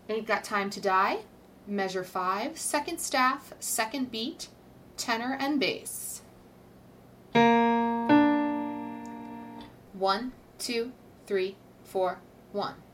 Ain't Got Time to Die, measure 5, second staff, second beat, tenor and bass. 1, 2, 3, 4, 1.